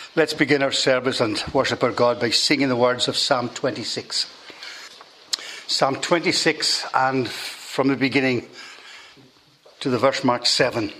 Let's begin our service and worship our God by singing the words of Psalm 26. Psalm 26, and from the beginning to the verse marked 7.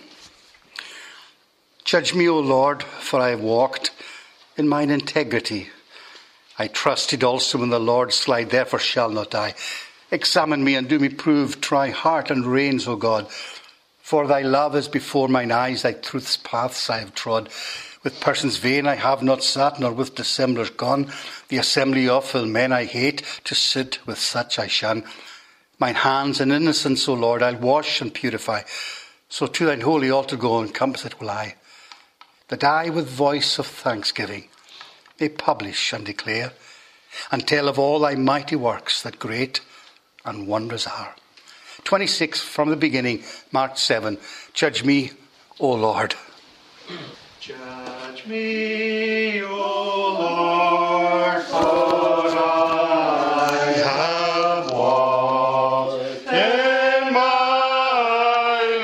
Judge me, O Lord, for I have walked in mine integrity. I trusted also in the Lord's slide, therefore shall not die. Examine me and do me prove, try heart and reins, O God. For thy love is before mine eyes, thy truth's paths I have trod. With persons vain I have not sat, nor with dissemblers gone. The assembly of ill men I hate, to sit with such I shun. Mine hands in innocence, O Lord, I'll wash and purify. So to thine holy altar go, and compass it will I. That I with voice of thanksgiving may publish and declare, and tell of all thy mighty works that great and wondrous are. 26 from the beginning, marked 7. Judge me, O Lord. Judge me, O Lord, for I have walked in mine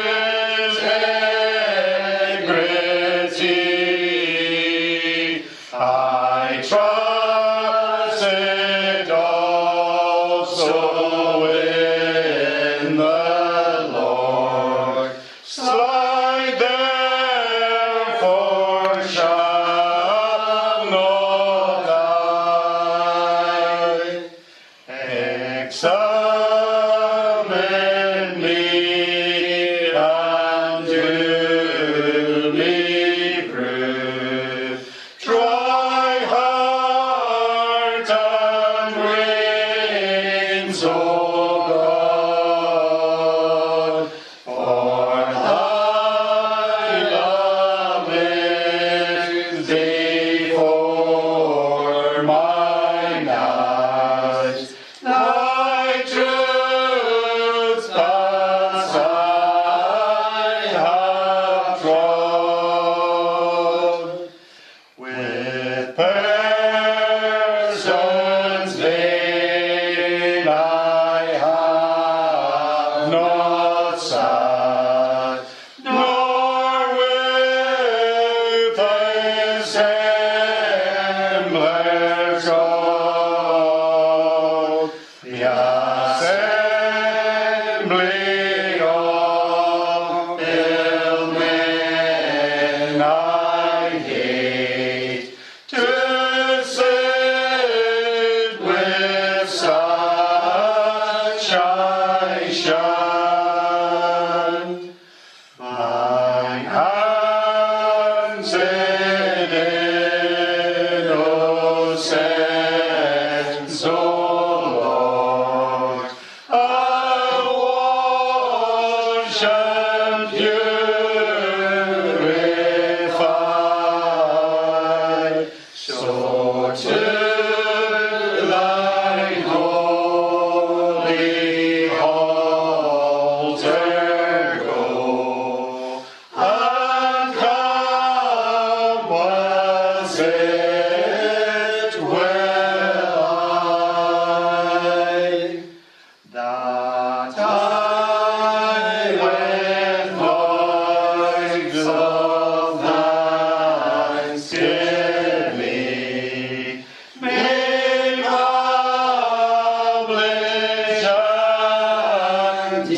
integrity. I trusted also in the Lord. Slide therefore shall not die. Examine me and do me prove. Try heart and reins, O God. For thy love is before mine eyes. Thy truth's paths I have trod. With persons vain I have not sat, nor with assemblers gone. The assembly of ill men I hate, to sit with such I shun. Mine hands in innocence, O Lord, I'll wash and purify. So to thine holy altar go, and compass it will I, that I with voice of thanksgiving may publish and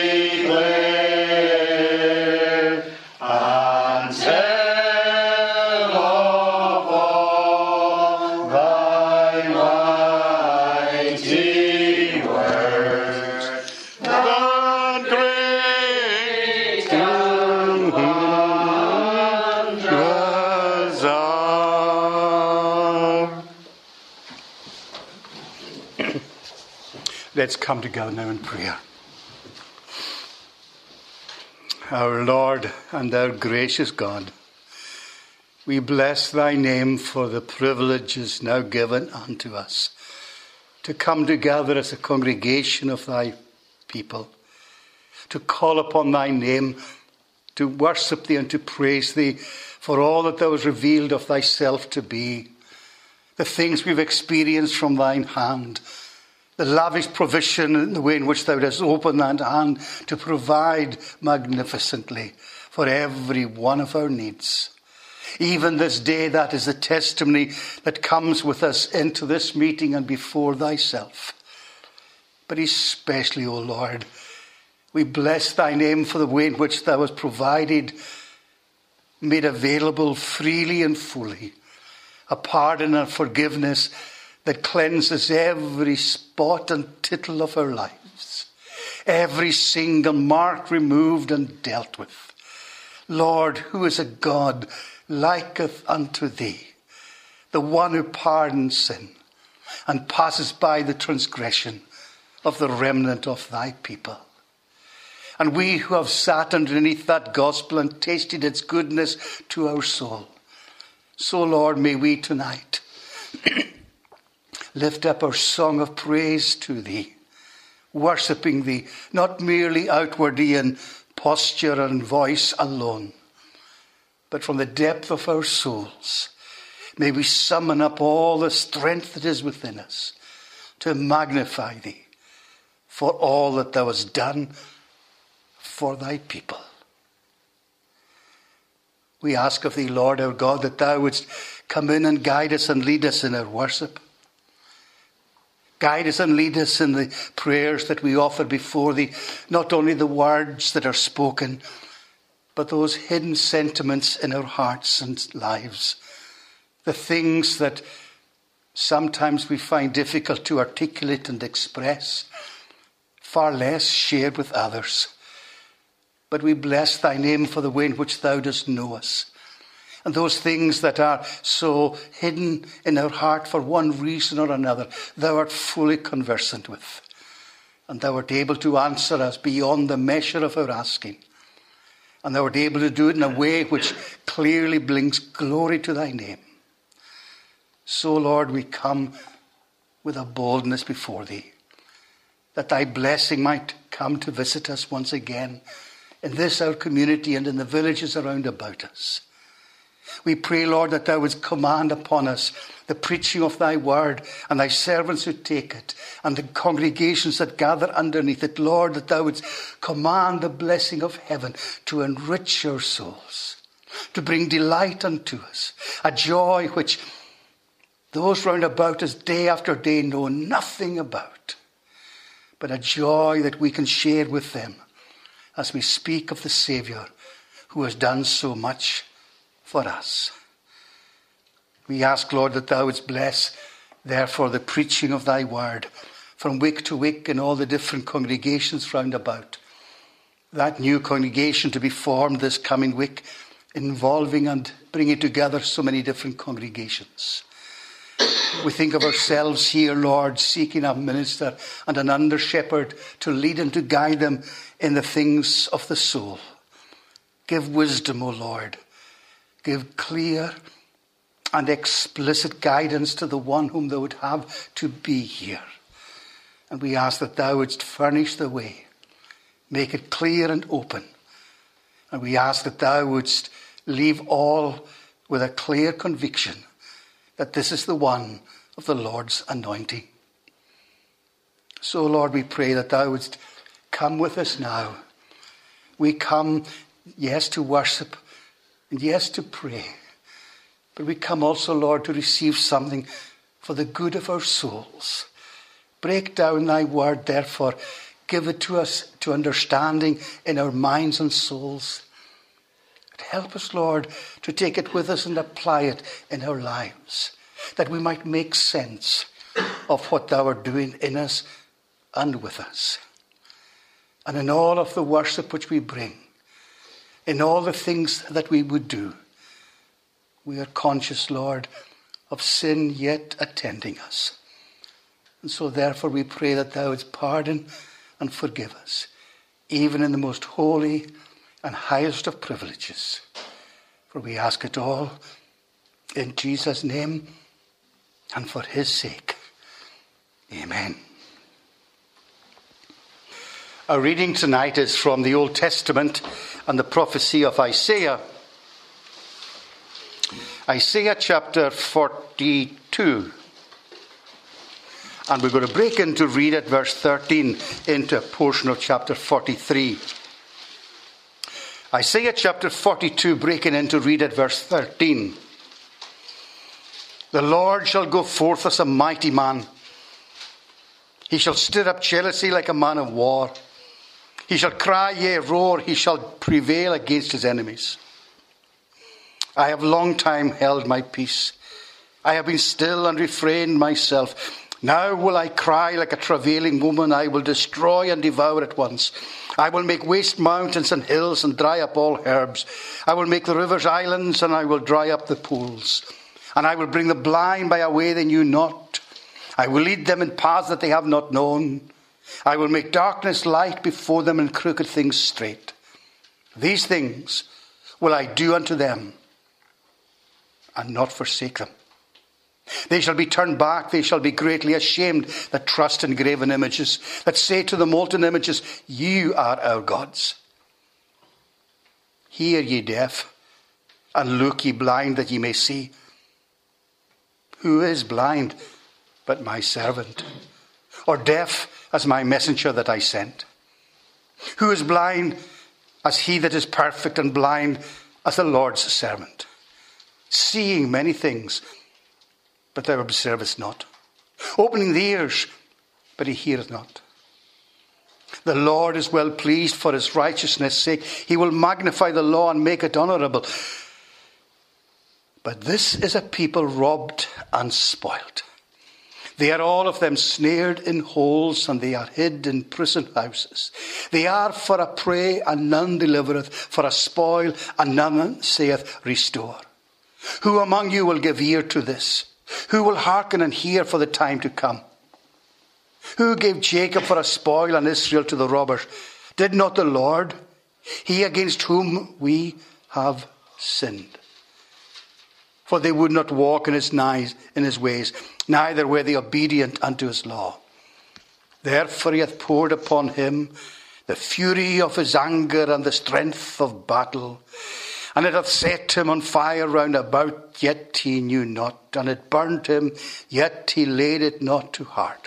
declare, and tell of all thy mighty works, that great and wondrous are. Let's come together now in prayer. Our Lord and our gracious God, we bless thy name for the privileges now given unto us to come together as a congregation of thy people, to call upon thy name, to worship thee and to praise thee for all that thou hast revealed of thyself to be, the things we've experienced from thine hand, the lavish provision in the way in which thou dost open that hand to provide magnificently for every one of our needs. Even this day, that is the testimony that comes with us into this meeting and before thyself. But especially, O Lord, we bless thy name for the way in which thou hast provided, made available freely and fully, a pardon and forgiveness that cleanses every spot and tittle of our lives, every single mark removed and dealt with. Lord, who is a God liketh unto thee, the one who pardons sin and passes by the transgression of the remnant of thy people. And we who have sat underneath that gospel and tasted its goodness to our soul, so Lord, may we tonight lift up our song of praise to thee, worshipping thee not merely outwardly in posture and voice alone, but from the depth of our souls, may we summon up all the strength that is within us to magnify thee for all that thou hast done for thy people. We ask of thee, Lord our God, that thou wouldst come in and guide us and lead us in our worship. Guide us and lead us in the prayers that we offer before thee, not only the words that are spoken, but those hidden sentiments in our hearts and lives, the things that sometimes we find difficult to articulate and express, far less shared with others. But we bless thy name for the way in which thou dost know us. And those things that are so hidden in our heart for one reason or another, thou art fully conversant with. And thou art able to answer us beyond the measure of our asking. And thou art able to do it in a way which clearly brings glory to thy name. So, Lord, we come with a boldness before thee, that thy blessing might come to visit us once again in this our community and in the villages around about us. We pray, Lord, that thou wouldst command upon us the preaching of thy word, and thy servants who take it, and the congregations that gather underneath it. Lord, that thou wouldst command the blessing of heaven to enrich our souls, to bring delight unto us, a joy which those round about us day after day know nothing about, but a joy that we can share with them as we speak of the Saviour who has done so much for us. We ask, Lord, that thou wouldst bless, therefore, the preaching of thy word from week to week in all the different congregations round about. That new congregation to be formed this coming week, involving and bringing together so many different congregations. We think of ourselves here, Lord, seeking a minister and an under-shepherd to lead and to guide them in the things of the soul. Give wisdom, O Lord. Give clear and explicit guidance to the one whom thou would have to be here. And we ask that thou wouldst furnish the way, make it clear and open. And we ask that thou wouldst leave all with a clear conviction that this is the one of the Lord's anointing. So, Lord, we pray that thou wouldst come with us now. We come, yes, to worship, and yes, to pray. But we come also, Lord, to receive something for the good of our souls. Break down thy word, therefore. Give it to us to understanding in our minds and souls. Help us, Lord, to take it with us and apply it in our lives, that we might make sense of what thou art doing in us and with us. And in all of the worship which we bring, in all the things that we would do, we are conscious, Lord, of sin yet attending us. And so therefore we pray that thou wouldst pardon and forgive us, even in the most holy and highest of privileges. For we ask it all in Jesus' name and for his sake. Amen. Our reading tonight is from the Old Testament and the prophecy of Isaiah. Isaiah chapter 42. And we're going to break in to read at verse 13 into a portion of chapter 43. Isaiah chapter 42, breaking in to read at verse 13. The Lord shall go forth as a mighty man. He shall stir up jealousy like a man of war. He shall cry, yea, roar. He shall prevail against his enemies. I have long time held my peace. I have been still and refrained myself. Now will I cry like a travailing woman. I will destroy and devour at once. I will make waste mountains and hills and dry up all herbs. I will make the rivers islands and I will dry up the pools. And I will bring the blind by a way they knew not. I will lead them in paths that they have not known. I will make darkness light before them and crooked things straight. These things will I do unto them and not forsake them. They shall be turned back, they shall be greatly ashamed that trust in graven images, that say to the molten images, you are our gods. Hear ye deaf, and look ye blind, that ye may see. Who is blind but my servant, or deaf as my messenger that I sent? Who is blind as he that is perfect, and blind as the Lord's servant? Seeing many things, but thou observest not. Opening the ears, but he heareth not. The Lord is well pleased for his righteousness' sake. He will magnify the law and make it honourable. But this is a people robbed and spoilt. They are all of them snared in holes, and they are hid in prison houses. They are for a prey, and none delivereth, for a spoil, and none saith, restore. Who among you will give ear to this? Who will hearken and hear for the time to come? Who gave Jacob for a spoil and Israel to the robbers? Did not the Lord, he against whom we have sinned? For they would not walk in his ways, neither were they obedient unto his law. Therefore he hath poured upon him the fury of his anger and the strength of battle. And it hath set him on fire round about, yet he knew not. And it burned him, yet he laid it not to heart.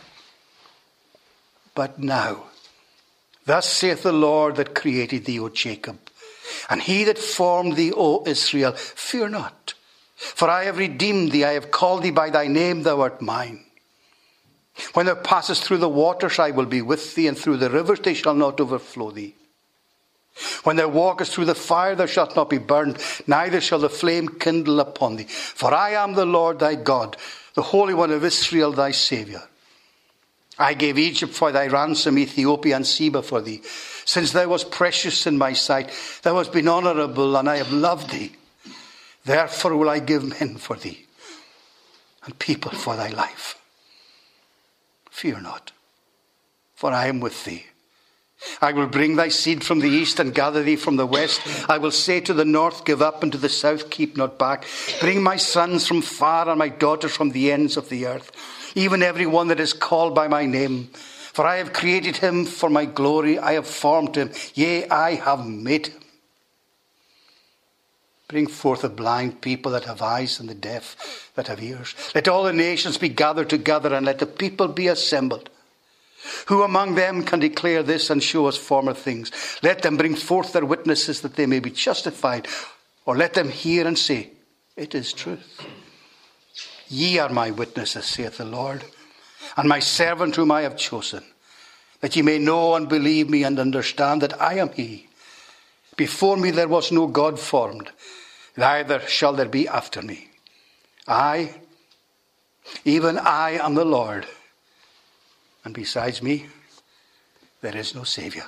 But now, thus saith the Lord that created thee, O Jacob, and he that formed thee, O Israel, fear not. For I have redeemed thee, I have called thee by thy name, thou art mine. When thou passest through the waters, I will be with thee, and through the rivers they shall not overflow thee. When thou walkest through the fire, thou shalt not be burned, neither shall the flame kindle upon thee. For I am the Lord thy God, the Holy One of Israel, thy Saviour. I gave Egypt for thy ransom, Ethiopia and Seba for thee. Since thou wast precious in my sight, thou hast been honourable, and I have loved thee. Therefore will I give men for thee, and people for thy life. Fear not, for I am with thee. I will bring thy seed from the east and gather thee from the west. I will say to the north, give up, and to the south, keep not back. Bring my sons from far and my daughters from the ends of the earth, even every one that is called by my name. For I have created him for my glory. I have formed him. Yea, I have made him. Bring forth the blind people that have eyes, and the deaf that have ears. Let all the nations be gathered together, and let the people be assembled. Who among them can declare this and show us former things? Let them bring forth their witnesses, that they may be justified. Or let them hear and say, it is truth. Ye are my witnesses, saith the Lord, and my servant whom I have chosen, that ye may know and believe me, and understand that I am he. Before me there was no God formed, neither shall there be after me. I, even I am the Lord, and besides me there is no Saviour.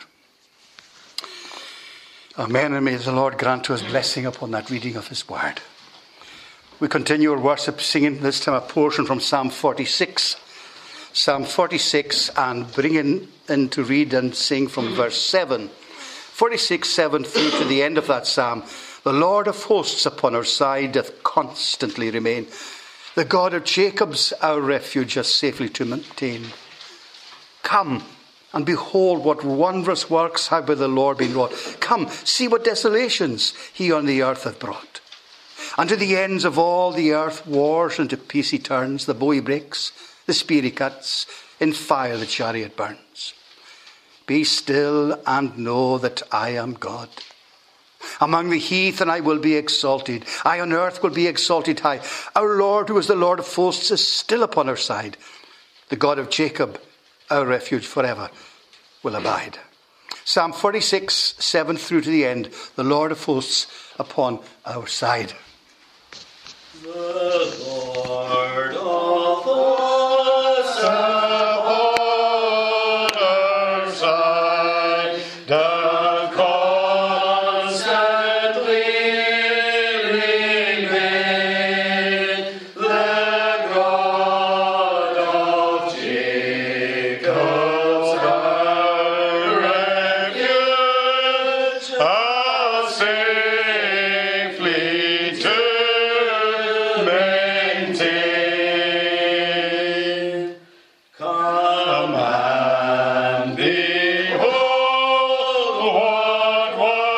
Amen, and may the Lord grant to us blessing upon that reading of his word. We continue our worship singing this time a portion from Psalm 46. Psalm 46, and bringing in to read and sing from verse 7. 46, 7 through to the end of that psalm. The Lord of hosts upon our side doth constantly remain. The God of Jacob's our refuge us safely to maintain. Come and behold what wondrous works have by the Lord been wrought. Come, see what desolations he on the earth hath brought. Unto the ends of all the earth wars into peace he turns. The bow he breaks, the spear he cuts, in fire the chariot burns. Be still and know that I am God. Among the heathen I will be exalted. I on earth will be exalted high. Our Lord, who is the Lord of hosts, is still upon our side. The God of Jacob, our refuge forever, will abide. Psalm 46, 7 through to the end. The Lord of hosts upon our side. The Lord of hosts upon our side, doth constantly remain. The God of Jacob's our refuge, us safely to maintain. Come and behold what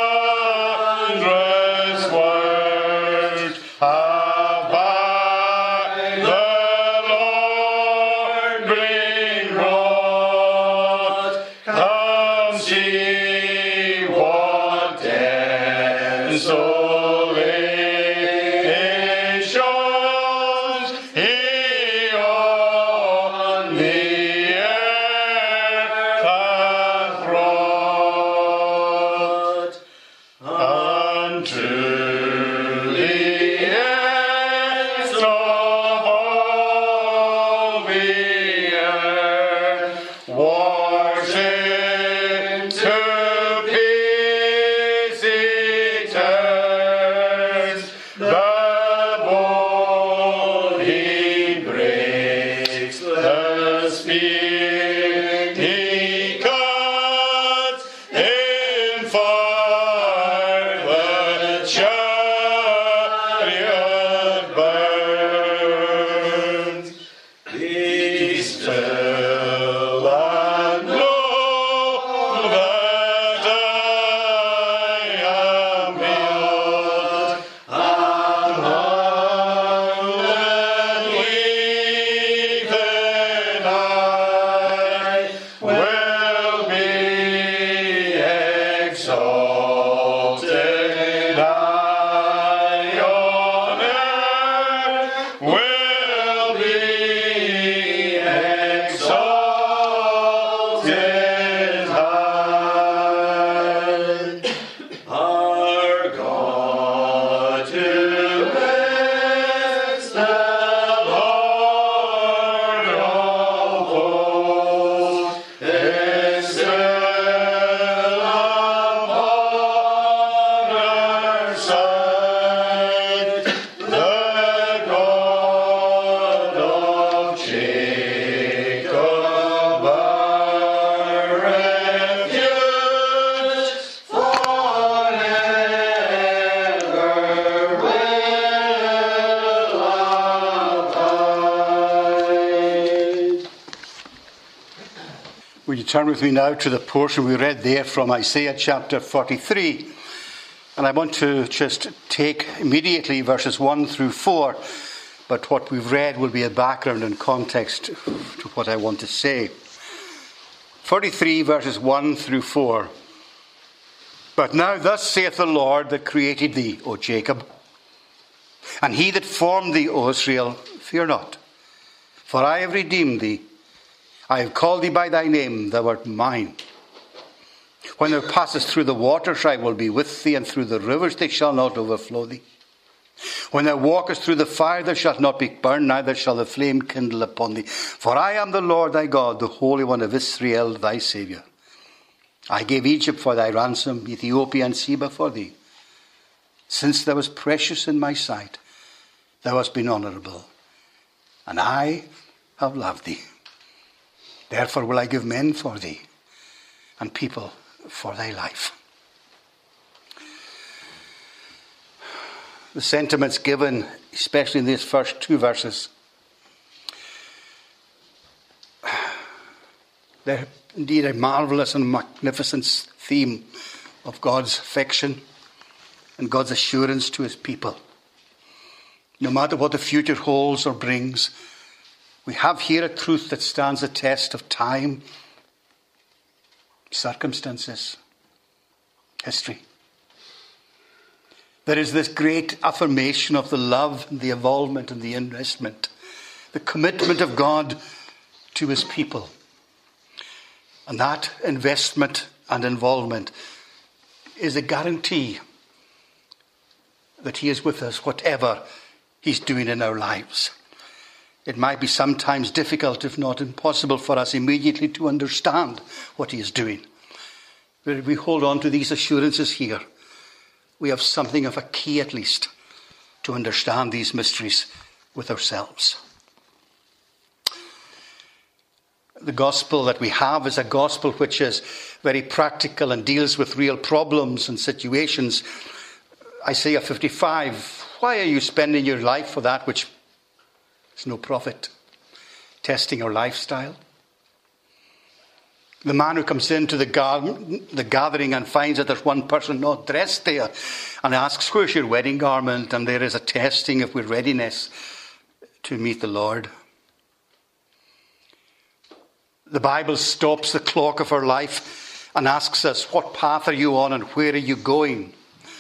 wondrous works have by the Lord been wrought. Come see what desolations he on the earth hath brought. Unto the ends of all the earth, worship to peace he turns. The bowl he breaks, the spear he cuts in fire, the chariot burns. Be still and know that I am God. Among the heathen I will be exalted. I on earth will be exalted high. Our God, who is the Lord of hosts, is still upon our side. The God of Jacob, our refuge forever will abide. Will you turn with me now to the portion we read there from Isaiah chapter 43. And I want to just take immediately verses 1 through 4. But what we've read will be a background and context to what I want to say. 43 verses 1 through 4. But now thus saith the Lord that created thee, O Jacob, and he that formed thee, O Israel, fear not, for I have redeemed thee. I have called thee by thy name, thou art mine. When thou passest through the waters, I will be with thee, and through the rivers they shall not overflow thee. When thou walkest through the fire, thou shalt not be burned, neither shall the flame kindle upon thee. For I am the Lord thy God, the Holy One of Israel, thy Saviour. I gave Egypt for thy ransom, Ethiopia and Seba for thee. Since thou wast precious in my sight, thou hast been honourable, and I have loved thee. Therefore will I give men for thee, and people for thy life. The sentiments given, especially in these first two verses, they're indeed a marvellous and magnificent theme of God's affection and God's assurance to his people. No matter what the future holds or brings, we have here a truth that stands the test of time, circumstances, history. There is this great affirmation of the love and the involvement and the investment, the commitment of God to his people. And that investment and involvement is a guarantee that he is with us, whatever he's doing in our lives. It might be sometimes difficult, if not impossible, for us immediately to understand what he is doing. But if we hold on to these assurances here, we have something of a key, at least, to understand these mysteries with ourselves. The gospel that we have is a gospel which is very practical and deals with real problems and situations. Isaiah 55, why are you spending your life for that which is no profit? Testing our lifestyle. The man who comes into the gathering and finds that there's one person not dressed there and asks, where's your wedding garment? And there is a testing of our readiness to meet the Lord. The Bible stops the clock of our life and asks us, what path are you on and where are you going?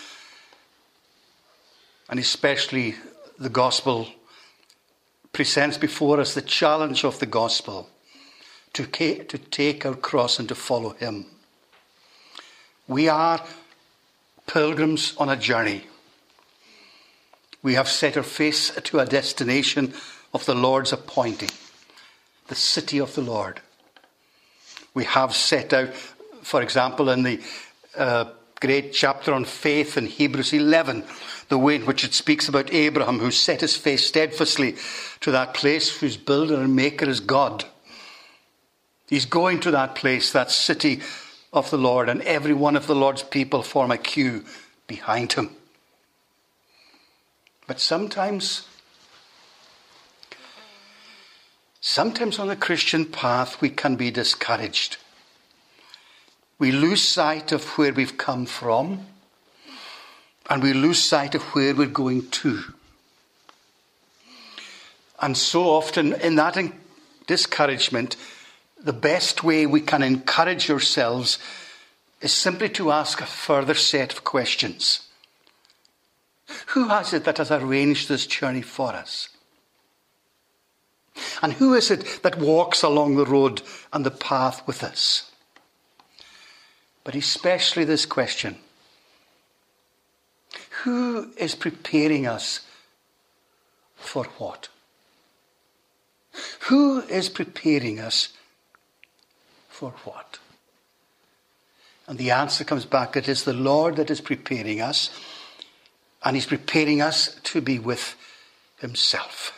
And especially the gospel presents before us the challenge of the gospel to take our cross and to follow him. We are pilgrims on a journey. We have set our face to a destination of the Lord's appointing, the city of the Lord. We have set out, for example, in the great chapter on faith in Hebrews 11, the way in which it speaks about Abraham, who set his face steadfastly to that place whose builder and maker is God. He's going to that place, that city of the Lord, and every one of the Lord's people form a queue behind him. But sometimes on the Christian path we can be discouraged. We lose sight of where we've come from, and we lose sight of where we're going to. And so often in that discouragement, the best way we can encourage ourselves is simply to ask a further set of questions. Who is it that has arranged this journey for us? And who is it that walks along the road and the path with us? But especially this question: who is preparing us for what? Who is preparing us for what? And the answer comes back: it is the Lord that is preparing us, and he's preparing us to be with himself.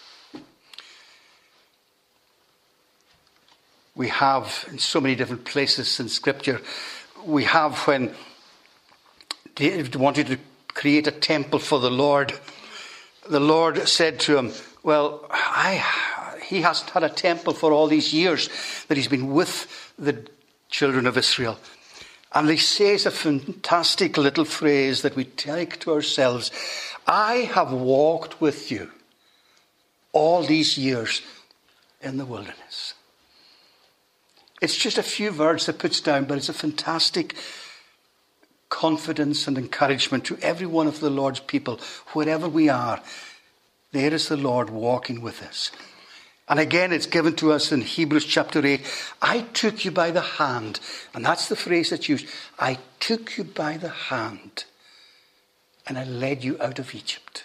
We have, in so many different places in Scripture, we have when David wanted to create a temple for the Lord said to him, well, he hasn't had a temple for all these years that he's been with the children of Israel. And he says a fantastic little phrase that we take to ourselves: I have walked with you all these years in the wilderness. It's just a few words that puts down, but it's a fantastic confidence and encouragement to every one of the Lord's people. Wherever we are, there is the Lord walking with us. And again, it's given to us in Hebrews chapter 8. I took you by the hand. And that's the phrase that's used. I took you by the hand and I led you out of Egypt.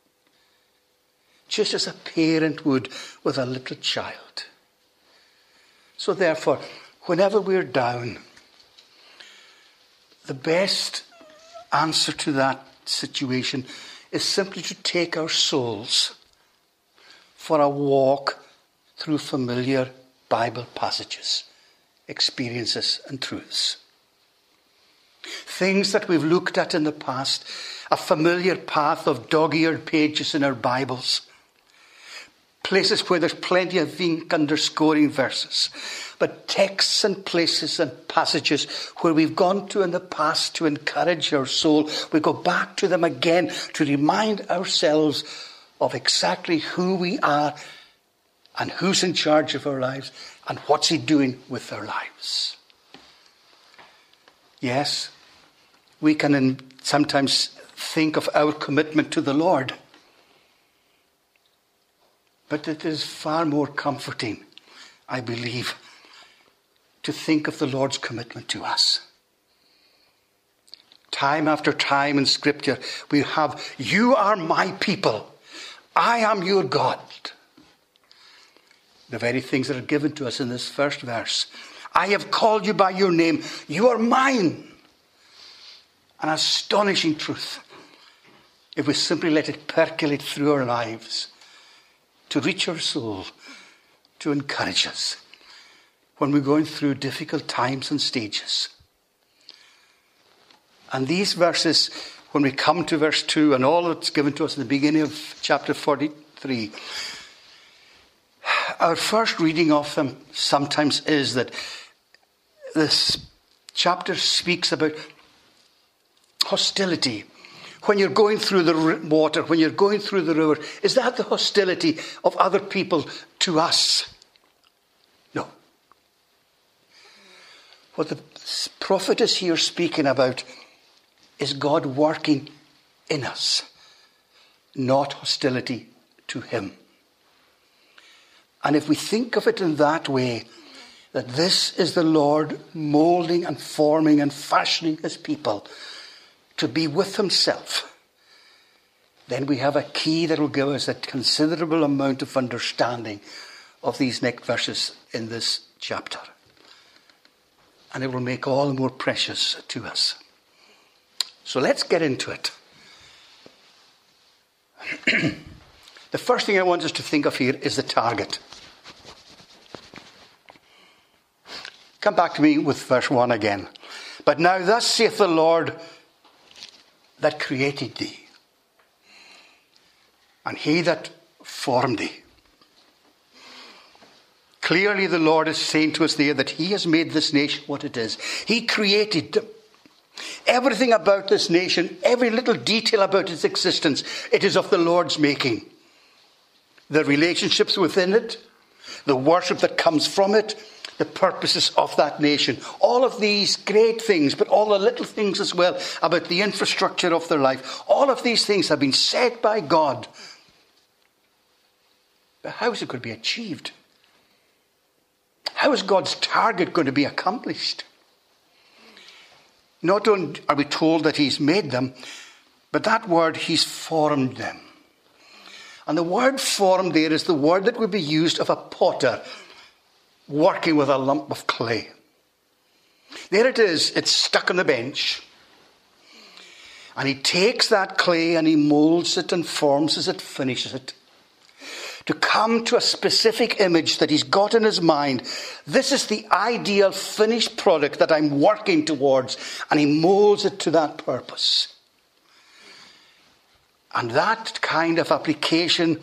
Just as a parent would with a little child. So therefore, whenever we're down, the best answer to that situation is simply to take our souls for a walk through familiar Bible passages, experiences and truths. Things that we've looked at in the past, a familiar path of dog-eared pages in our Bibles, places where there's plenty of ink underscoring verses, but texts and places and passages where we've gone to in the past to encourage our soul. We go back to them again to remind ourselves of exactly who we are and who's in charge of our lives and what's he doing with our lives. Yes, we can sometimes think of our commitment to the Lord. But it is far more comforting, I believe, to think of the Lord's commitment to us. Time after time in Scripture, we have, you are my people. I am your God. The very things that are given to us in this first verse. I have called you by your name. You are mine. An astonishing truth. If we simply let it percolate through our lives, to reach our soul, to encourage us when we're going through difficult times and stages. And these verses, when we come to verse 2 and all that's given to us in the beginning of chapter 43, our first reading of them sometimes is that this chapter speaks about hostility. When you're going through the water, when you're going through the river, is that the hostility of other people to us? No. What the prophet is here speaking about is God working in us, not hostility to him. And if we think of it in that way, that this is the Lord molding and forming and fashioning his people to be with himself, then we have a key that will give us a considerable amount of understanding of these next verses in this chapter. And it will make all the more precious to us. So let's get into it. The first thing I want us to think of here is the target. Come back to me with verse 1 again. But now thus saith the Lord that created thee, and he that formed thee. Clearly the Lord is saying to us there that he has made this nation what it is. He created them. Everything about this nation, every little detail about its existence, it is of the Lord's making. The relationships within it, the worship that comes from it, the purposes of that nation. All of these great things, but all the little things as well about the infrastructure of their life. All of these things have been said by God. But how is it going to be achieved? How is God's target going to be accomplished? Not only are we told that he's made them, but that word, he's formed them. And the word formed there is the word that would be used of a potter working with a lump of clay. There it is, it's stuck on the bench. And he takes that clay and he molds it and forms as it finishes it, to come to a specific image that he's got in his mind. This is the ideal finished product that I'm working towards, and he molds it to that purpose. And that kind of application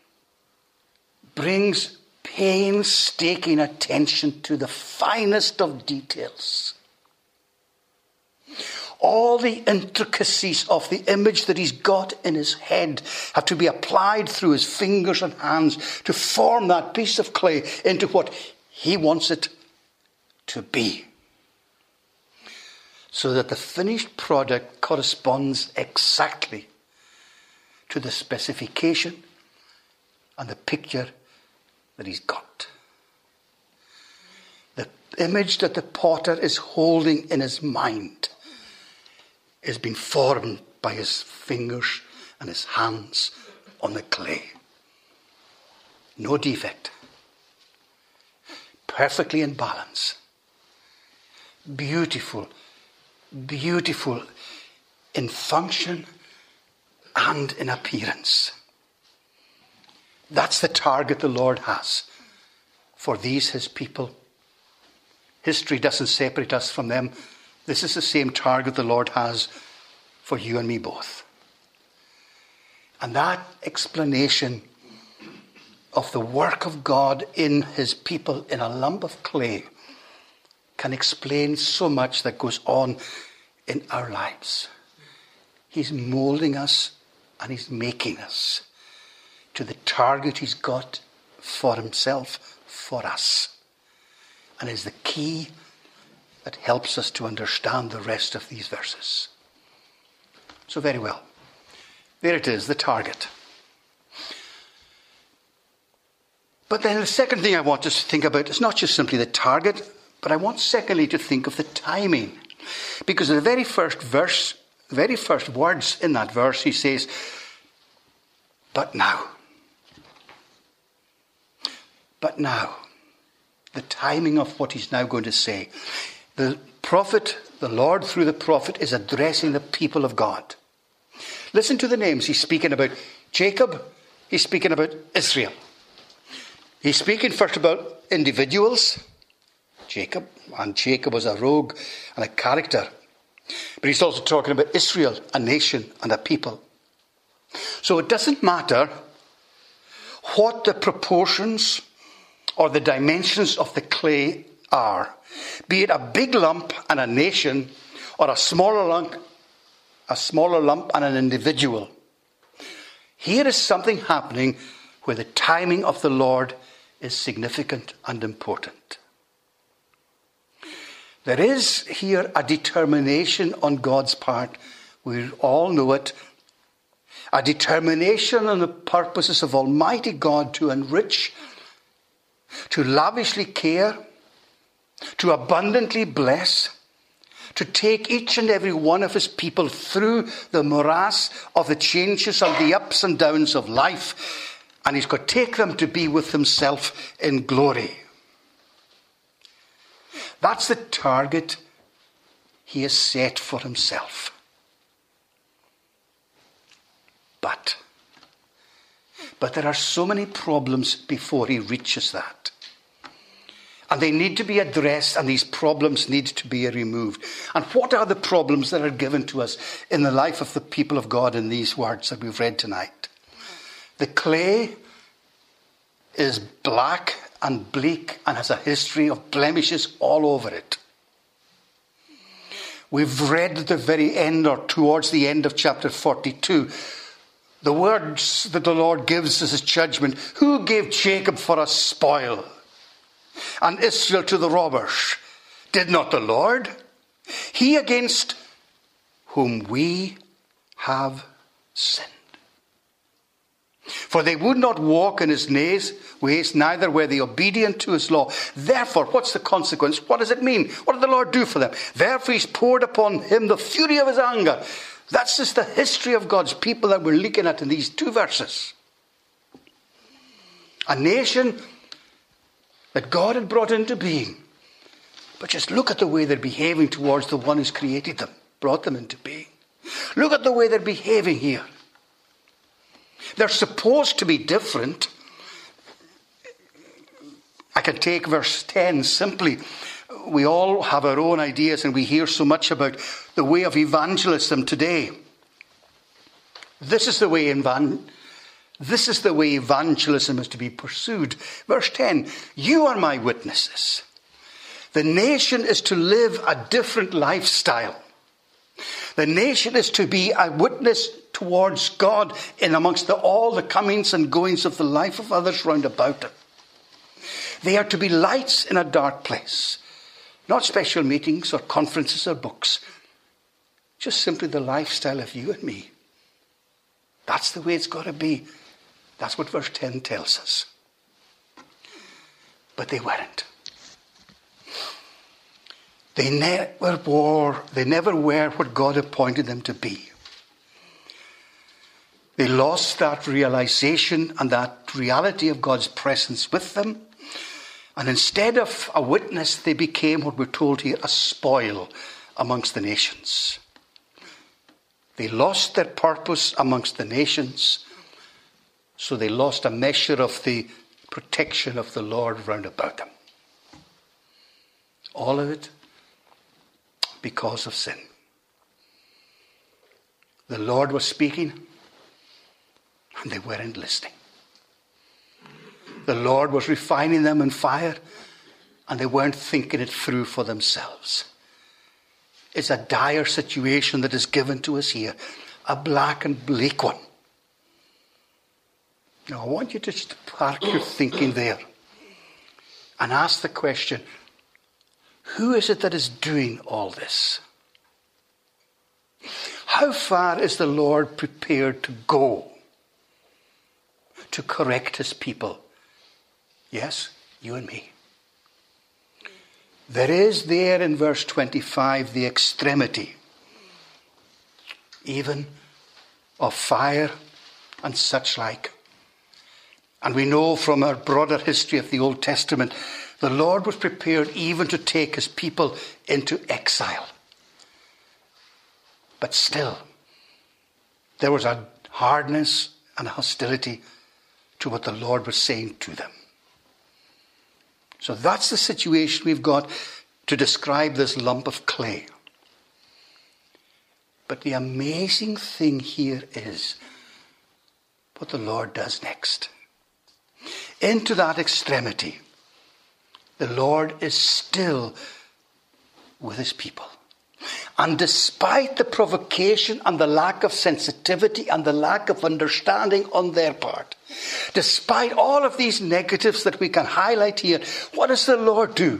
brings painstaking attention to the finest of details. All the intricacies of the image that he's got in his head have to be applied through his fingers and hands to form that piece of clay into what he wants it to be. So that the finished product corresponds exactly to the specification and the picture that he's got. The image that the potter is holding in his mind is being formed by his fingers and his hands on the clay. No defect. Perfectly in balance. Beautiful. Beautiful in function and in appearance. That's the target the Lord has for these his people. History doesn't separate us from them. This is the same target the Lord has for you and me both. And that explanation of the work of God in his people in a lump of clay can explain so much that goes on in our lives. He's molding us and he's making us to the target he's got for himself, for us. And is the key that helps us to understand the rest of these verses. So very well. There it is, the target. But then the second thing I want us to think about is not just simply the target, but I want secondly to think of the timing. Because in the very first verse, the very first words in that verse, he says, but now. But now. The timing of what he's now going to say. The prophet, the Lord through the prophet, is addressing the people of God. Listen to the names. He's speaking about Jacob. He's speaking about Israel. He's speaking first about individuals. Jacob. And Jacob was a rogue and a character. But he's also talking about Israel, a nation and a people. So it doesn't matter what the proportions or the dimensions of the clay are. Be it a big lump and a nation, or a smaller lump and an individual. Here is something happening where the timing of the Lord is significant and important. There is here a determination on God's part. We all know it. A determination on the purposes of Almighty God to enrich, to lavishly care, to abundantly bless, to take each and every one of his people through the morass of the changes and the ups and downs of life. And he's got to take them to be with himself in glory. That's the target he has set for himself. But there are so many problems before he reaches that. And they need to be addressed, and these problems need to be removed. And what are the problems that are given to us in the life of the people of God in these words that we've read tonight? The clay is black and bleak and has a history of blemishes all over it. We've read at the very end, or towards the end of chapter 42, the words that the Lord gives as his judgment. Who gave Jacob for a spoil, and Israel to the robbers? Did not the Lord? He against whom we have sinned. For they would not walk in his ways, neither were they obedient to his law. Therefore, what's the consequence? What does it mean? What did the Lord do for them? Therefore he's poured upon him the fury of his anger. That's just the history of God's people that we're looking at in these two verses. A nation that God had brought into being. But just look at the way they're behaving towards the one who's created them, brought them into being. Look at the way they're behaving here. They're supposed to be different. I can take verse 10 simply. We all have our own ideas, and we hear so much about the way of evangelism today. This is the way evangelism is to be pursued. Verse 10, you are my witnesses. The nation is to live a different lifestyle. The nation is to be a witness towards God in amongst all the comings and goings of the life of others round about them. They are to be lights in a dark place. Not special meetings or conferences or books. Just simply the lifestyle of you and me. That's the way it's got to be. That's what verse 10 tells us. But they weren't. They never were what God appointed them to be. They lost that realization and that reality of God's presence with them. And instead of a witness, they became what we're told here, a spoil amongst the nations. They lost their purpose amongst the nations. So they lost a measure of the protection of the Lord round about them. All of it because of sin. The Lord was speaking, and they weren't listening. The Lord was refining them in fire, and they weren't thinking it through for themselves. It's a dire situation that is given to us here, a black and bleak one. Now, I want you to just park your thinking there and ask the question, who is it that is doing all this? How far is the Lord prepared to go to correct his people? Yes, you and me. There is there in verse 25 the extremity, even of fire and such like. And we know from our broader history of the Old Testament, the Lord was prepared even to take his people into exile. But still, there was a hardness and a hostility to what the Lord was saying to them. So that's the situation we've got to describe this lump of clay. But the amazing thing here is what the Lord does next. Into that extremity, the Lord is still with his people. And despite the provocation and the lack of sensitivity and the lack of understanding on their part, despite all of these negatives that we can highlight here, what does the Lord do?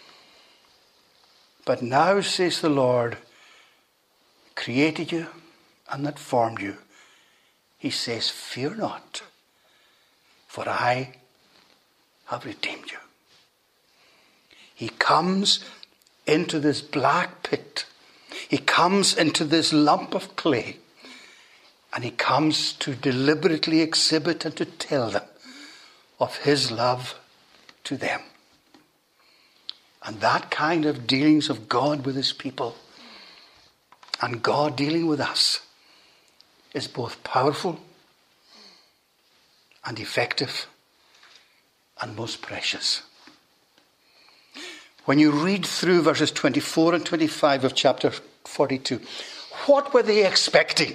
But now, says the Lord, created you and that formed you. He says, fear not, for I have redeemed you. He comes into this black pit. He comes into this lump of clay. And he comes to deliberately exhibit and to tell them of his love to them. And that kind of dealings of God with his people and God dealing with us is both powerful and effective and most precious. When you read through verses 24 and 25 of chapter 42, what were they expecting?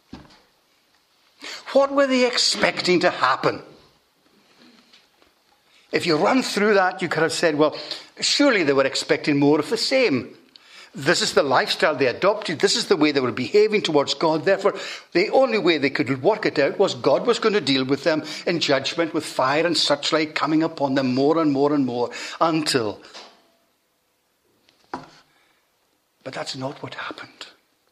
What were they expecting to happen? If you run through that, you could have said, well, surely they were expecting more of the same. This is the lifestyle they adopted. This is the way they were behaving towards God. Therefore, the only way they could work it out was God was going to deal with them in judgment with fire and such like coming upon them more and more and more until. But that's not what happened.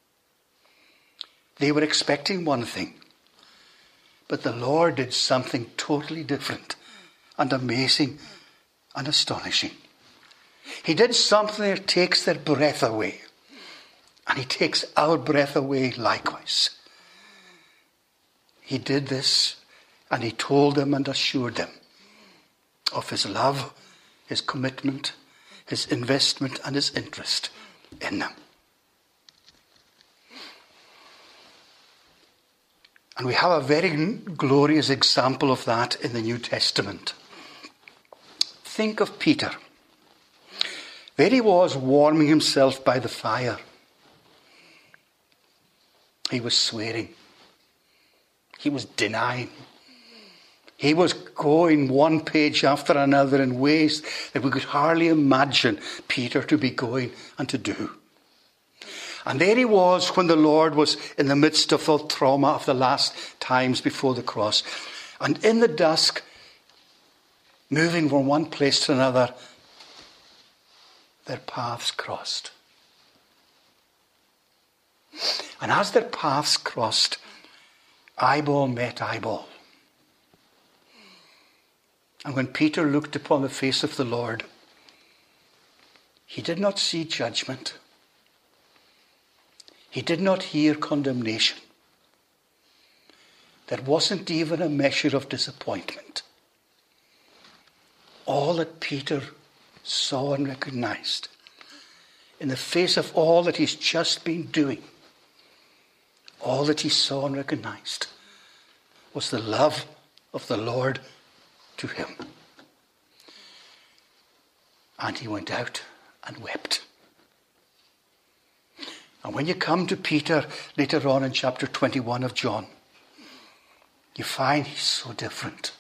They were expecting one thing. But the Lord did something totally different and amazing and astonishing. He did something that takes their breath away. And he takes our breath away likewise. He did this and he told them and assured them of his love, his commitment, his investment and his interest in them. And we have a very glorious example of that in the New Testament. Think of Peter. There he was warming himself by the fire. He was swearing. He was denying. He was going one page after another in ways that we could hardly imagine Peter to be going and to do. And there he was when the Lord was in the midst of the trauma of the last times before the cross. And in the dusk, moving from one place to another, their paths crossed. And as their paths crossed, eyeball met eyeball. And when Peter looked upon the face of the Lord, he did not see judgment. He did not hear condemnation. There wasn't even a measure of disappointment. All that Peter saw and recognized in the face of all that he's just been doing, all that he saw and recognized was the love of the Lord to him. And he went out and wept. And when you come to Peter later on in chapter 21 of John, you find he's so different.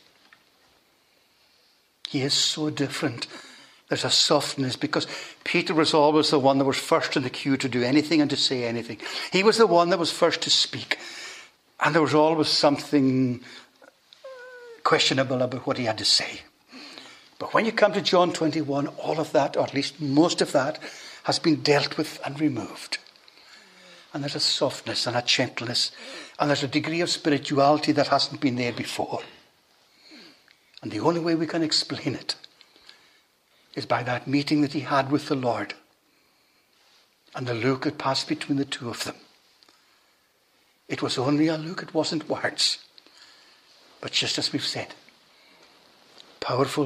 He is so different. There's a softness because Peter was always the one that was first in the queue to do anything and to say anything. He was the one that was first to speak. And there was always something questionable about what he had to say. But when you come to John 21, all of that, or at least most of that, has been dealt with and removed. And there's a softness and a gentleness. And there's a degree of spirituality that hasn't been there before. And the only way we can explain it is by that meeting that he had with the Lord. And the look that passed between the two of them. It was only a look, it wasn't words. But just as we've said, powerful,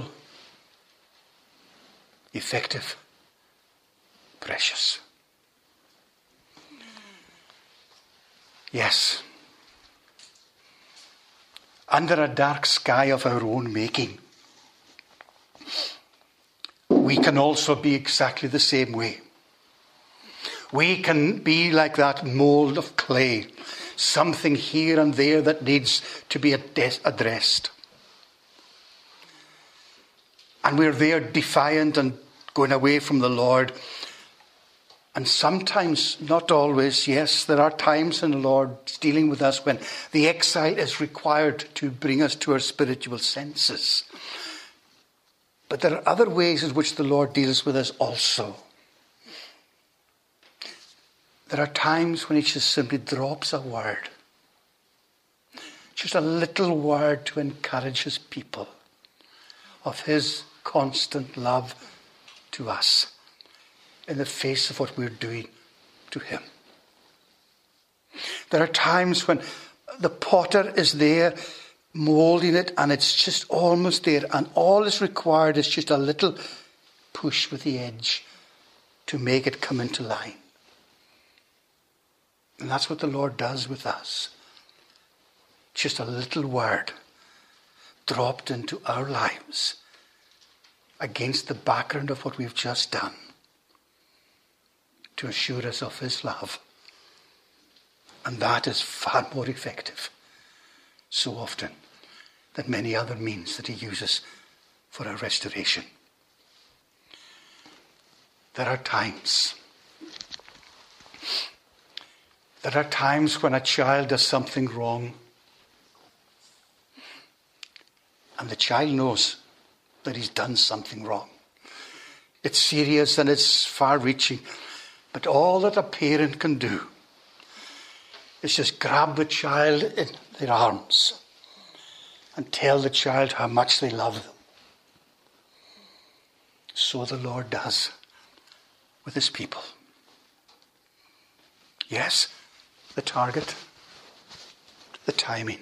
effective, precious. Yes. Under a dark sky of our own making, we can also be exactly the same way. We can be like that mold of clay, something here and there that needs to be addressed. And we're there defiant and going away from the Lord. And sometimes, not always, yes, there are times when the Lord's dealing with us when the exile is required to bring us to our spiritual senses. But there are other ways in which the Lord deals with us also. There are times when he just simply drops a word. Just a little word to encourage his people of his constant love to us in the face of what we're doing to him. There are times when the potter is there molding it and it's just almost there, and all is required is just a little push with the edge to make it come into line. And that's what the Lord does with us. Just a little word dropped into our lives against the background of what we've just done to assure us of his love. And that is far more effective so often than many other means that he uses for our restoration. There are times when a child does something wrong and the child knows that he's done something wrong. It's serious and it's far-reaching, but all that a parent can do is just grab the child in their arms and tell the child how much they love them. So the Lord does with his people. Yes, the target, the timing.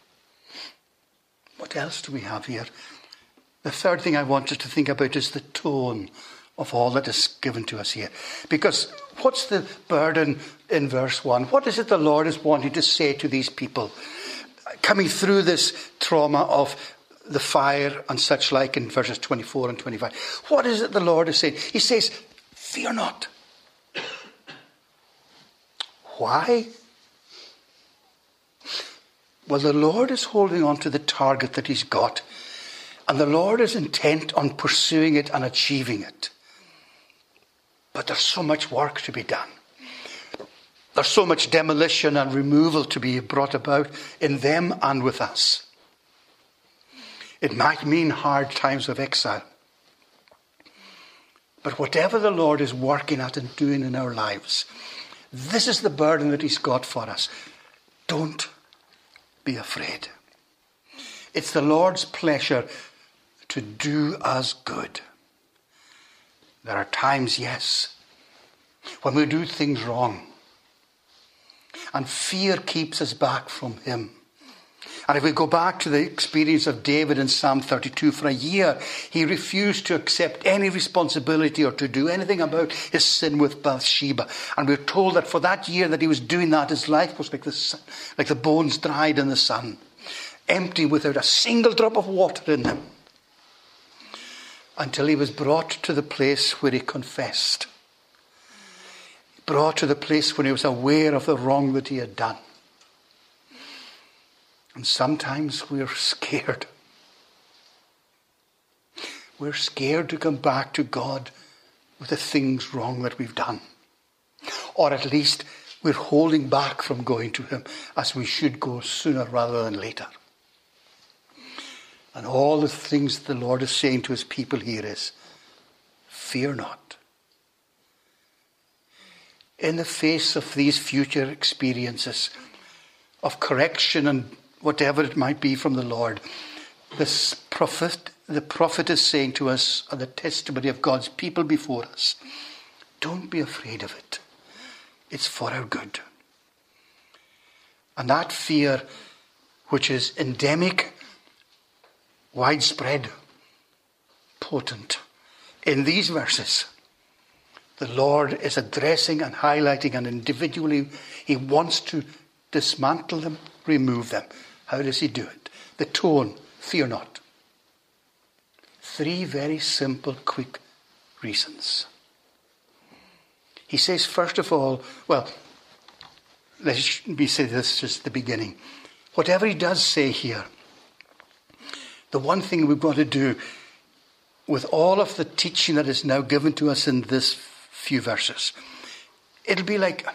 What else do we have here? The third thing I wanted to think about is the tone of all that is given to us here. Because what's the burden in verse 1? What is it the Lord is wanting to say to these people? Coming through this trauma of the fire and such like in verses 24 and 25. What is it the Lord is saying? He says, fear not. Why? Well, the Lord is holding on to the target that he's got. And the Lord is intent on pursuing it and achieving it. But there's so much work to be done. There's so much demolition and removal to be brought about in them and with us. It might mean hard times of exile. But whatever the Lord is working at and doing in our lives, this is the burden that he's got for us. Don't be afraid. It's the Lord's pleasure to do us good. There are times, yes, when we do things wrong. And fear keeps us back from him. And if we go back to the experience of David in Psalm 32, for a year, he refused to accept any responsibility or to do anything about his sin with Bathsheba. And we're told that for that year that he was doing that, his life was like the bones dried in the sun, empty without a single drop of water in them, until he was brought to the place where he confessed. Brought to the place when he was aware of the wrong that he had done. And sometimes we're scared. We're scared to come back to God with the things wrong that we've done. Or at least we're holding back from going to him, as we should go sooner rather than later. And all the things the Lord is saying to his people here is, fear not. in the face of these future experiences of correction and whatever it might be from the Lord, the prophet is saying to us, and the testimony of God's people before us, don't be afraid of it. It's for our good. And that fear, which is endemic, widespread, potent, in these verses, the Lord is addressing and highlighting, and individually he wants to dismantle them, remove them. How does he do it? The tone, fear not. 3 very simple, quick reasons. He says, first of all, well, let me say this just at the beginning. Whatever he does say here, the one thing we've got to do with all of the teaching that is now given to us in this few verses, it'll be like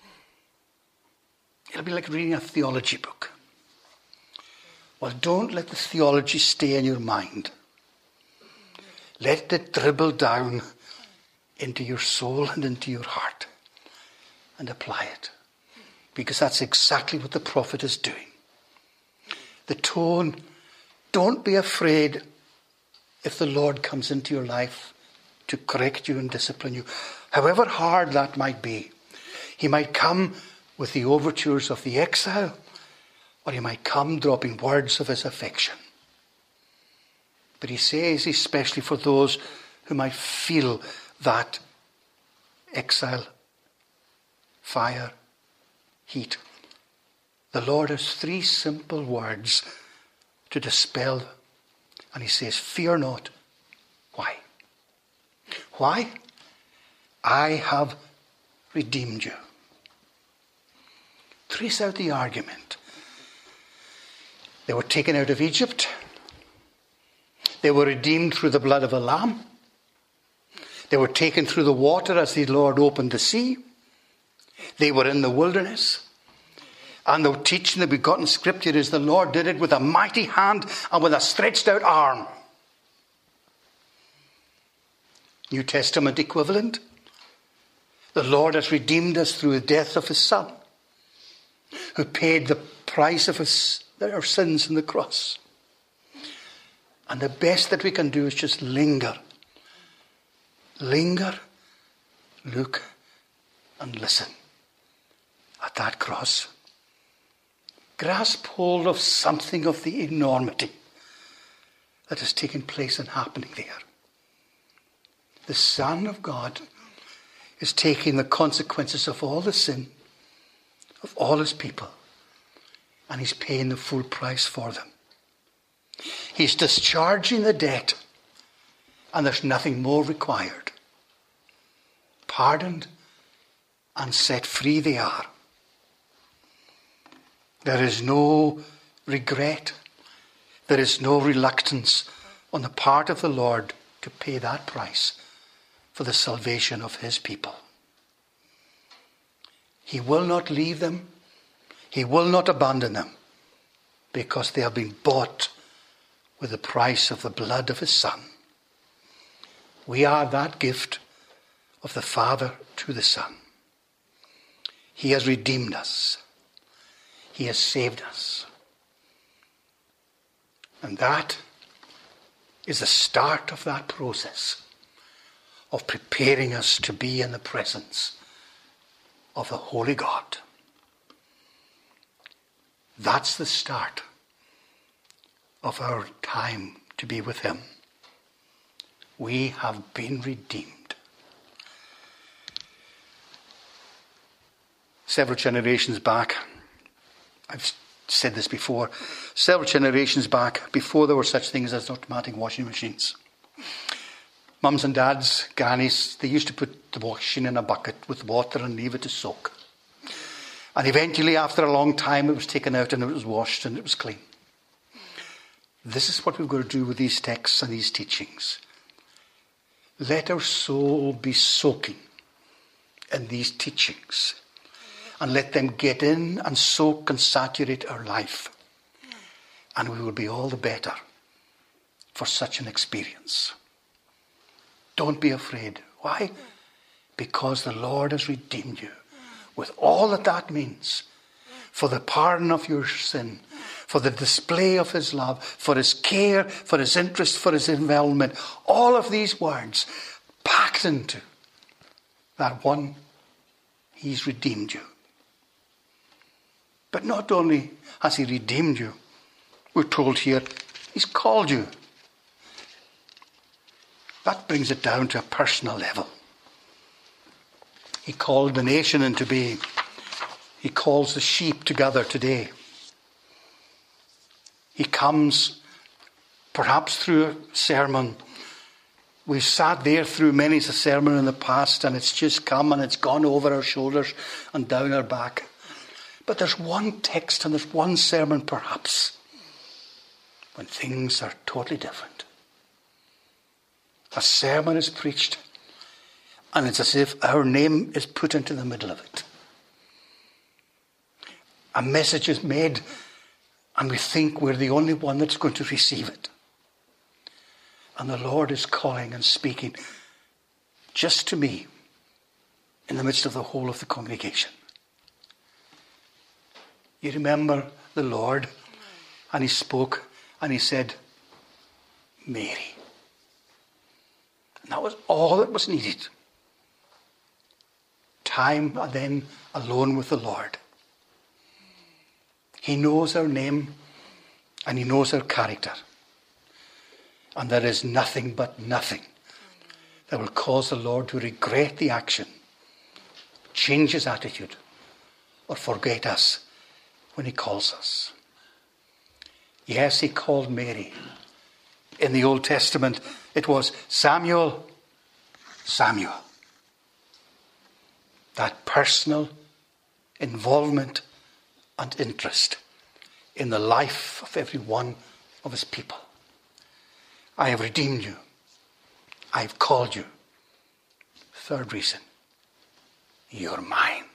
reading a theology book. Well, don't let the theology stay in your mind. Let it dribble down into your soul and into your heart and apply it. Because that's exactly what the prophet is doing. The tone, don't be afraid if the Lord comes into your life to correct you and discipline you. However hard that might be. He might come with the overtures of the exile, or he might come dropping words of his affection. But he says, especially for those who might feel that exile, fire, heat, the Lord has 3 simple words to dispel. And he says, fear not. Why? Why? I have redeemed you. Trace out the argument. They were taken out of Egypt. They were redeemed through the blood of a lamb. They were taken through the water as the Lord opened the sea. They were in the wilderness. And the teaching that we've got in Scripture is the Lord did it with a mighty hand and with a stretched out arm. New Testament equivalent. The Lord has redeemed us through the death of his Son, who paid the price of our sins on the cross. And the best that we can do is just linger. Linger, look, and listen at that cross. Grasp hold of something of the enormity that has taken place and happening there. The Son of God is taking the consequences of all the sin of all his people, and he's paying the full price for them. He's discharging the debt, and there's nothing more required. Pardoned and set free they are. There is no regret. There is no reluctance on the part of the Lord to pay that price for the salvation of his people. He will not leave them. He will not abandon them, because they have been bought with the price of the blood of his Son. We are that gift of the Father to the Son. He has redeemed us. He has saved us. And that is the start of that process of preparing us to be in the presence of the Holy God. That's the start of our time to be with him. We have been redeemed. Several generations back, I've said this before, several generations back, before there were such things as automatic washing machines, mums and dads, grannies, they used to put the washing in a bucket with water and leave it to soak. And eventually, after a long time, it was taken out and it was washed and it was clean. This is what we've got to do with these texts and these teachings. Let our soul be soaking in these teachings, and let them get in and soak and saturate our life. And we will be all the better for such an experience. Don't be afraid. Why? because the Lord has redeemed you with all that that means, for the pardon of your sin, for the display of his love, for his care, for his interest, for his involvement. All of these words packed into that one, he's redeemed you. But not only has he redeemed you, we're told here, he's called you. That brings it down to a personal level. He called the nation into being. He calls the sheep together today. He comes perhaps through a sermon. We've sat there through many a sermon in the past, and it's just come and it's gone over our shoulders and down our back. But there's one text and there's one sermon perhaps when things are totally different. A sermon is preached, and it's as if our name is put into the middle of it. A message is made, and we think we're the only one that's going to receive it. And the Lord is calling and speaking just to me in the midst of the whole of the congregation. You remember the Lord, and he spoke, and he said, Mary. And that was all that was needed. Time and then alone with the Lord. He knows our name and he knows our character. And there is nothing but nothing that will cause the Lord to regret the action, change his attitude, or forget us when he calls us. Yes, he called Mary. In the Old Testament, it was Samuel, Samuel. That personal involvement and interest in the life of every one of his people. I have redeemed you. I have called you. Third reason, you're mine.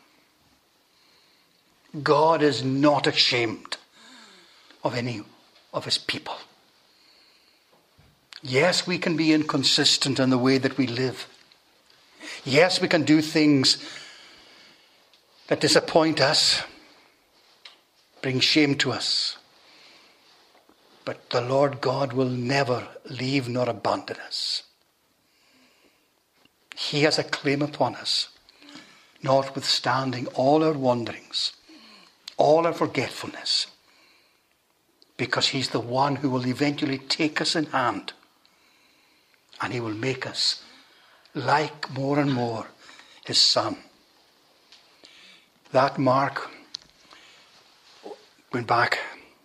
God is not ashamed of any of his people. Yes, we can be inconsistent in the way that we live. Yes, we can do things that disappoint us, bring shame to us. But the Lord God will never leave nor abandon us. He has a claim upon us, notwithstanding all our wanderings, all our forgetfulness, because he's the one who will eventually take us in hand, and he will make us like more and more his Son. That mark, going back,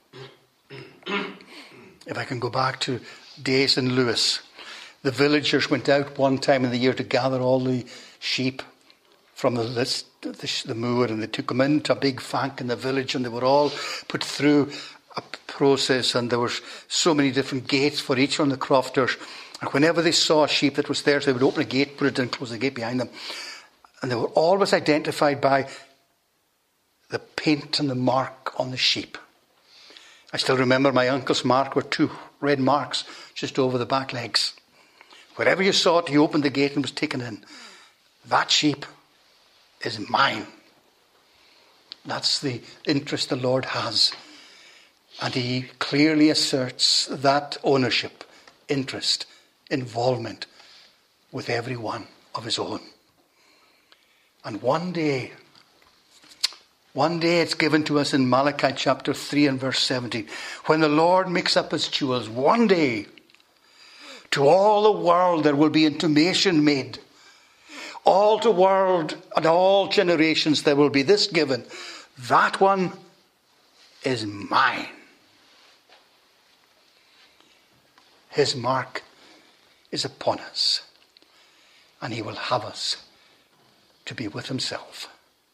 if I can go back to days in Lewis, the villagers went out one time in the year to gather all the sheep from the moor, and they took them into a big fank in the village, and they were all put through a process, and there were so many different gates for each one of the crofters. And whenever they saw a sheep that was there, so they would open a gate, put it in, close the gate behind them. And they were always identified by the paint and the mark on the sheep. I still remember my uncle's mark were 2 red marks just over the back legs. Wherever you saw it, he opened the gate and was taken in. That sheep is mine. That's the interest the Lord has. And he clearly asserts that ownership, interest, involvement with every one of his own. And one day it's given to us in Malachi chapter 3 and verse 17. When the Lord makes up his jewels, one day to all the world there will be intimation made. All the world and all generations there will be this given. That one is mine. His mark is upon us, and he will have us to be with himself.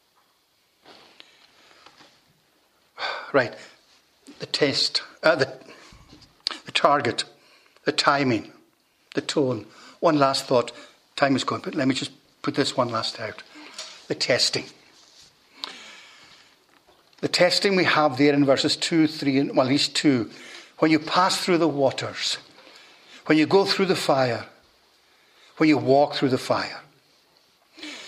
Right, the test, the target, the timing, the tone. One last thought. Time is going, but let me just put this one last out. The testing. The testing we have there in verses 2, 3, and well, at least 2. When you pass through the waters, when you go through the fire, when you walk through the fire.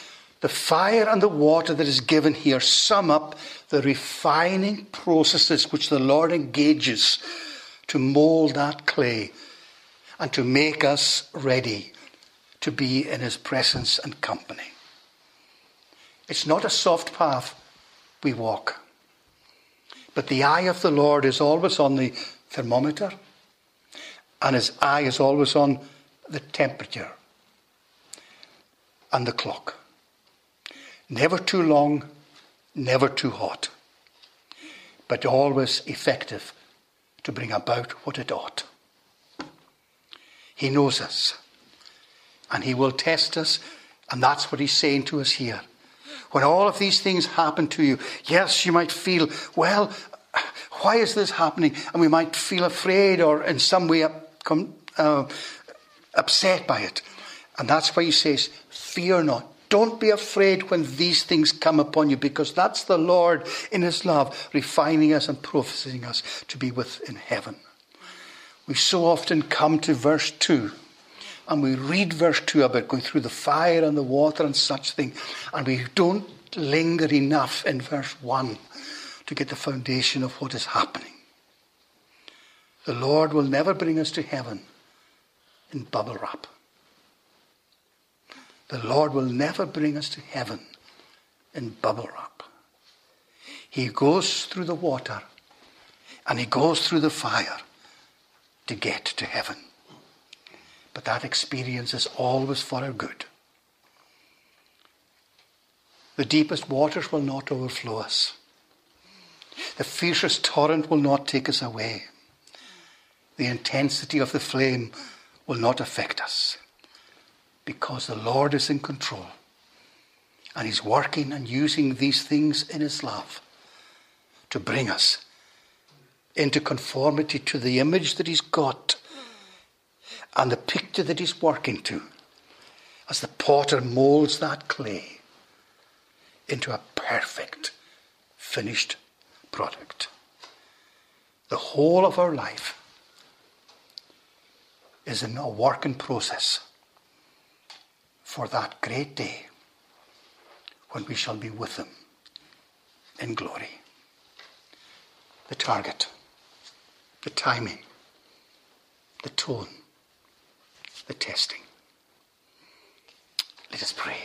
The fire and the water that is given here sum up the refining processes which the Lord engages to mold that clay and to make us ready to be in his presence and company. It's not a soft path we walk, but the eye of the Lord is always on the thermometer, and his eye is always on the temperature and the clock. Never too long, never too hot, but always effective to bring about what it ought. He knows us, and he will test us, and that's what he's saying to us here. When all of these things happen to you, yes, you might feel, well, why is this happening? And we might feel afraid or in some way upset by it. And that's why he says, fear not. Don't be afraid when these things come upon you, because that's the Lord in his love refining us and processing us to be within heaven. We so often come to verse 2 and we read verse 2 about going through the fire and the water and such thing, and we don't linger enough in verse 1 to get the foundation of what is happening. The Lord will never bring us to heaven in bubble wrap. The Lord will never bring us to heaven in bubble wrap. He goes through the water and he goes through the fire to get to heaven. But that experience is always for our good. The deepest waters will not overflow us. The fiercest torrent will not take us away. The intensity of the flame will not affect us, because the Lord is in control, and he's working and using these things in his love to bring us into conformity to the image that he's got and the picture that he's working to, as the potter molds that clay into a perfect, finished product. The whole of our life is in a work in process for that great day when we shall be with him in glory. The target, the timing, the tone, the testing. Let us pray.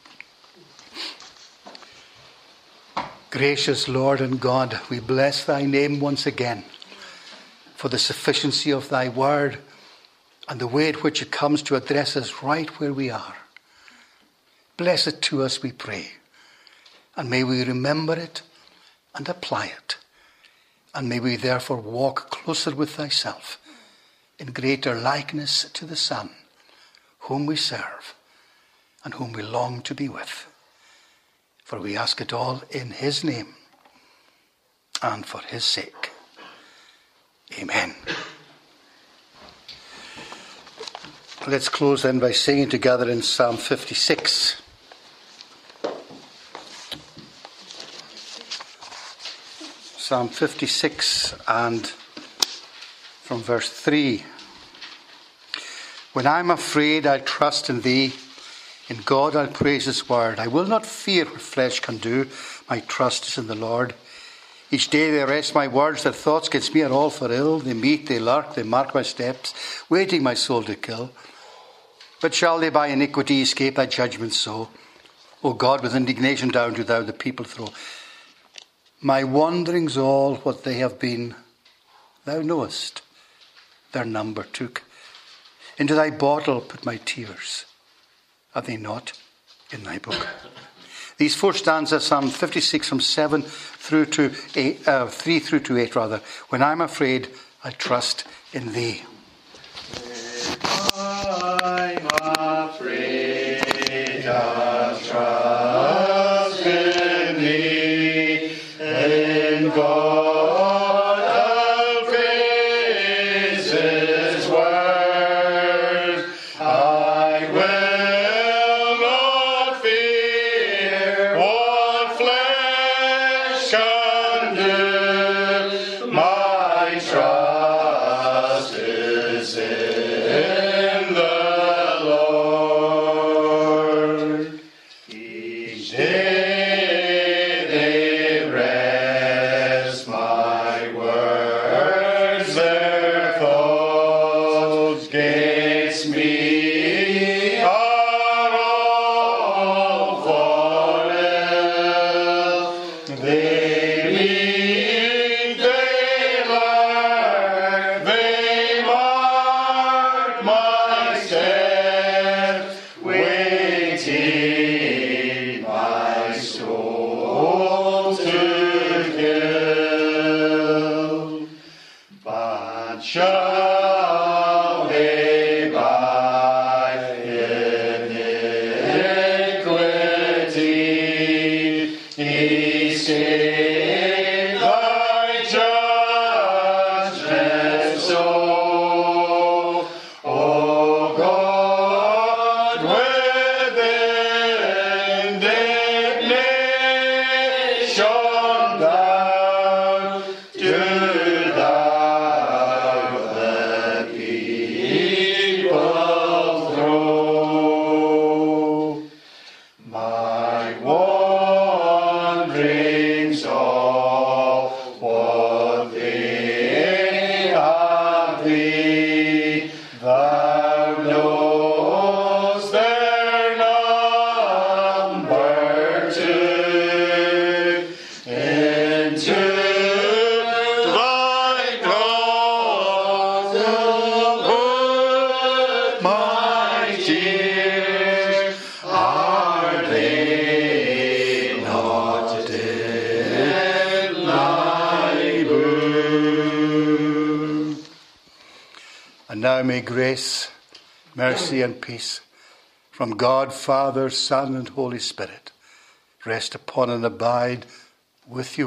Gracious Lord and God, we bless thy name once again for the sufficiency of thy word and the way in which it comes to address us right where we are. Bless it to us, we pray, and may we remember it and apply it, and may we therefore walk closer with thyself in greater likeness to the Son, whom we serve and whom we long to be with. For we ask it all in his name and for his sake. Amen. Let's close then by singing together in Psalm 56. Psalm 56 and from verse 3. When I'm afraid, I trust in thee. In God I'll praise his word. I will not fear what flesh can do. My trust is in the Lord. Each day they arrest my words. Their thoughts against me are all for ill. They meet, they lurk, they mark my steps, waiting my soul to kill. But shall they by iniquity escape thy judgment so? O God, with indignation down do thou the people throw. My wanderings all what they have been, thou knowest. Their number took. Into thy bottle put my tears. Are they not in thy book? These four stanzas, Psalm 56 from 7 through to 8, 3 through to 8 rather. When I'm afraid, I trust in thee. I'm afraid, I trust in thee, in God I'll praise his word. I will not fear what flesh can do. My trust is in the Lord. He away by iniquity. Escape thy judgment so. O God, with indignation thou do thou the people throw. My wanderings all, what they have thee, thou knowest their number too. Into thy nostrils put my tears, are they not in thy book? And now may grace, mercy, and peace from God, Father, Son, and Holy Spirit rest upon and abide with you